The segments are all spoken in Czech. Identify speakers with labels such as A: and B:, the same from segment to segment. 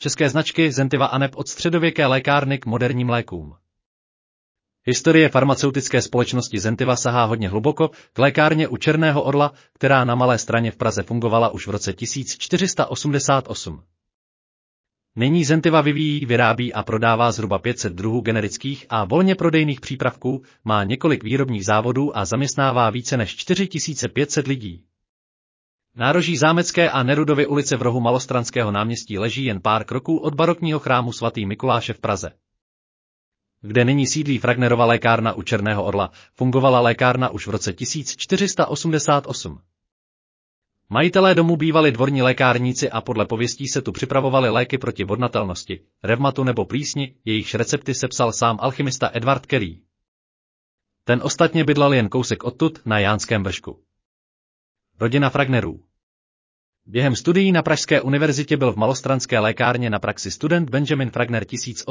A: české značky Zentiva aneb od středověké lékárny k moderním lékům. Historie farmaceutické společnosti Zentiva sahá hodně hluboko, k lékárně u Černého Orla, která na Malé Straně v Praze fungovala už v roce 1488. Nyní Zentiva vyvíjí, vyrábí a prodává zhruba 500 druhů generických a volně prodejných přípravků, má několik výrobních závodů a zaměstnává více než 4500 lidí. Nároží Zámecké a Nerudovy ulice v rohu Malostranského náměstí leží jen pár kroků od barokního chrámu svatý Mikuláše v Praze. Kde nyní sídlí Fragnerova lékárna u Černého Orla, fungovala lékárna už v roce 1488. Majitelé domu bývali dvorní lékárníci a podle pověstí se tu připravovali léky proti vodnatelnosti, revmatu nebo plísni, jejichž recepty sepsal sám alchymista Edward Carey. Ten ostatně bydlel jen kousek odtud, na Jánském vršku. Rodina Fragnerů. Během studií na Pražské univerzitě byl v malostranské lékárně na praxi student Benjamin Fragner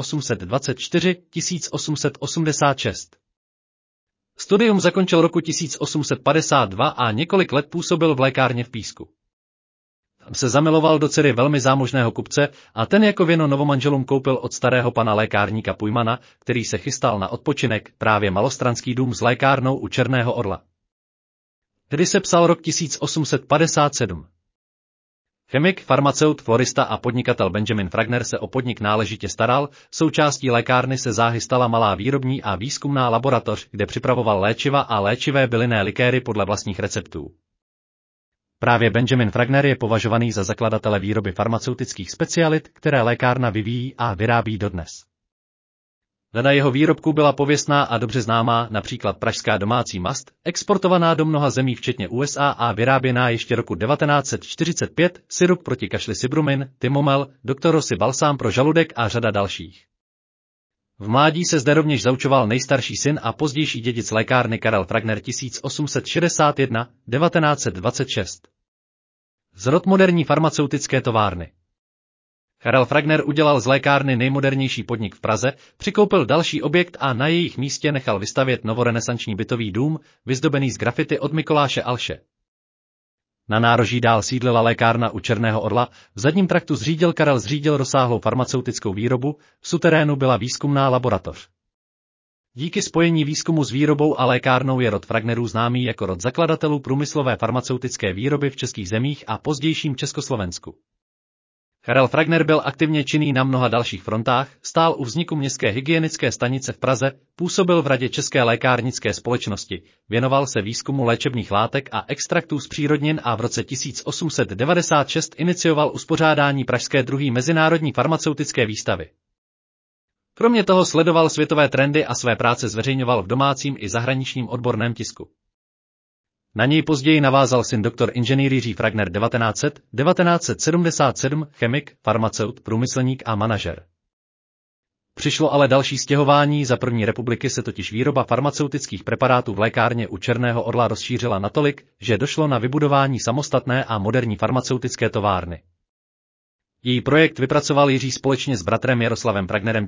A: 1824–1886. Studium zakončil roku 1852 a několik let působil v lékárně v Písku. Tam se zamiloval do dcery velmi zámožného kupce a ten jako věno novomanželům koupil od starého pana lékárníka Pujmana, který se chystal na odpočinek, právě malostranský dům s lékárnou u Černého Orla. Tedy se psal rok 1857. Chemik, farmaceut, florista a podnikatel Benjamin Fragner se o podnik náležitě staral, součástí lékárny se záhy stala malá výrobní a výzkumná laboratoř, kde připravoval léčiva a léčivé bylinné likéry podle vlastních receptů. Právě Benjamin Fragner je považovaný za zakladatele výroby farmaceutických specialit, které lékárna vyvíjí a vyrábí dodnes. Řada jeho výrobků byla pověstná a dobře známá, například pražská domácí mast, exportovaná do mnoha zemí včetně USA a vyráběná ještě roku 1945, sirup proti kašli Sibrumin, Tymomel, Dr. Rossi balsám pro žaludek a řada dalších. V mládí se zde rovněž zaučoval nejstarší syn a pozdější dědic lékárny Karel Fragner 1861–1926. Zrod moderní farmaceutické továrny. Karel Fragner udělal z lékárny nejmodernější podnik v Praze, přikoupil další objekt a na jejich místě nechal vystavět novorenesanční bytový dům, vyzdobený z grafity od Mikuláše Alše. Na nároží dál sídlila lékárna u Černého Orla, v zadním traktu Karel zřídil rozsáhlou farmaceutickou výrobu, v suterénu byla výzkumná laboratoř. Díky spojení výzkumu s výrobou a lékárnou je rod Fragnerů známý jako rod zakladatelů průmyslové farmaceutické výroby v českých zemích a pozdějším Československu. Karel Fragner byl aktivně činný na mnoha dalších frontách, stál u vzniku městské hygienické stanice v Praze, působil v radě České lékárnické společnosti, věnoval se výzkumu léčebných látek a extraktů z přírodnin a v roce 1896 inicioval uspořádání pražské druhé mezinárodní farmaceutické výstavy. Kromě toho sledoval světové trendy a své práce zveřejňoval v domácím i zahraničním odborném tisku. Na něj později navázal syn doktor inženýr Jiří Fragner 1977, chemik, farmaceut, průmyslník a manažer. Přišlo ale další stěhování, za první republiky se totiž výroba farmaceutických preparátů v lékárně u Černého Orla rozšířila natolik, že došlo na vybudování samostatné a moderní farmaceutické továrny. Její projekt vypracoval Jiří společně s bratrem Jaroslavem Fragnerem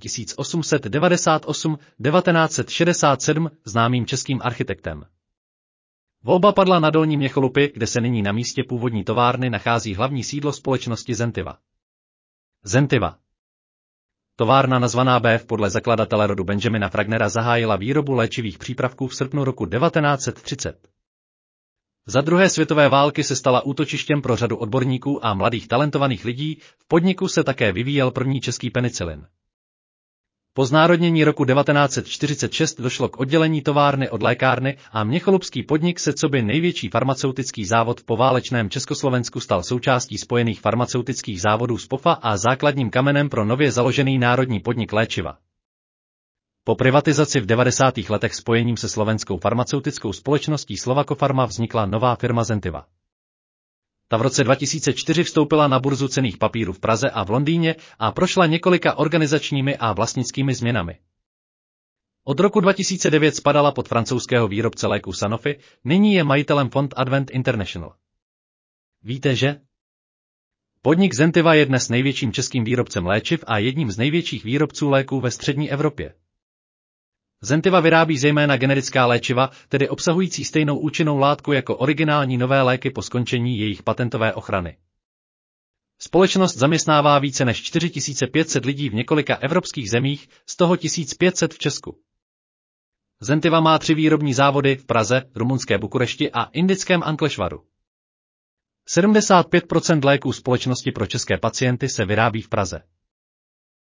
A: 1898–1967, známým českým architektem. Volba padla na Dolní Měcholupy, kde se nyní na místě původní továrny nachází hlavní sídlo společnosti Zentiva. Zentiva. Továrna nazvaná BF podle zakladatele rodu Benjamina Fragnera zahájila výrobu léčivých přípravků v srpnu roku 1930. Za druhé světové války se stala útočištěm pro řadu odborníků a mladých talentovaných lidí, v podniku se také vyvíjel první český penicilin. Po znárodnění roku 1946 došlo k oddělení továrny od lékárny a měcholupský podnik se coby největší farmaceutický závod v poválečném Československu stal součástí spojených farmaceutických závodů SPOFA a základním kamenem pro nově založený národní podnik léčiva. Po privatizaci v 90. letech spojením se slovenskou farmaceutickou společností Slovakofarma vznikla nová firma Zentiva. Ta v roce 2004 vstoupila na burzu cenných papírů v Praze a v Londýně a prošla několika organizačními a vlastnickými změnami. Od roku 2009 spadala pod francouzského výrobce léku Sanofi, nyní je majitelem fond Advent International. Víte, že? Podnik Zentiva je dnes největším českým výrobcem léčiv a jedním z největších výrobců léků ve střední Evropě. Zentiva vyrábí zejména generická léčiva, tedy obsahující stejnou účinnou látku jako originální nové léky po skončení jejich patentové ochrany. Společnost zaměstnává více než 4500 lidí v několika evropských zemích, z toho 1500 v Česku. Zentiva má 3 výrobní závody v Praze, rumunské Bukurešti a indickém Anklešvaru. 75% léků společnosti pro české pacienty se vyrábí v Praze.